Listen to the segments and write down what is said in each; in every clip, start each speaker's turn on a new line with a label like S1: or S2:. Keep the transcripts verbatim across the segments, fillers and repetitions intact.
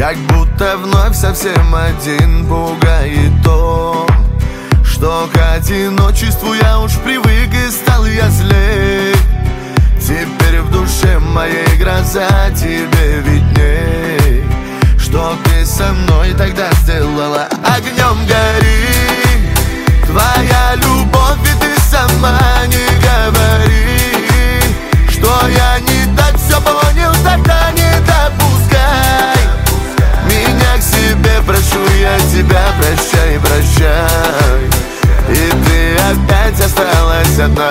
S1: Как будто вновь совсем один. Пугает то, что к одиночеству я уж привык и стал я злей. Теперь в душе моей гроза, тебе видней, что ты со мной тогда сделала. Огнем гори твоя любовь, и ты сама не говори, что я не так все понял, тогда не допускай меня к себе, прошу я тебя, прощай, прощай. И ты опять осталась одна.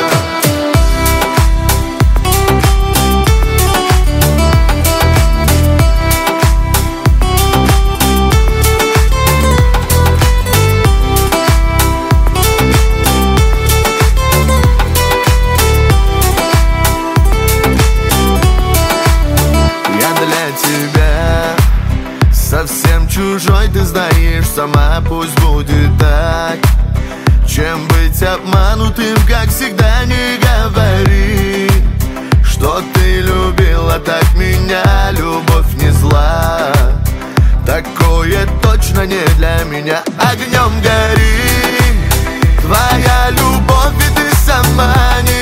S1: Совсем чужой, ты знаешь сама, пусть будет так. Чем быть обманутым, как всегда, не говори, что ты любила так меня, любовь не зла. Такое точно не для меня. Огнем гори твоя любовь, и ты сама не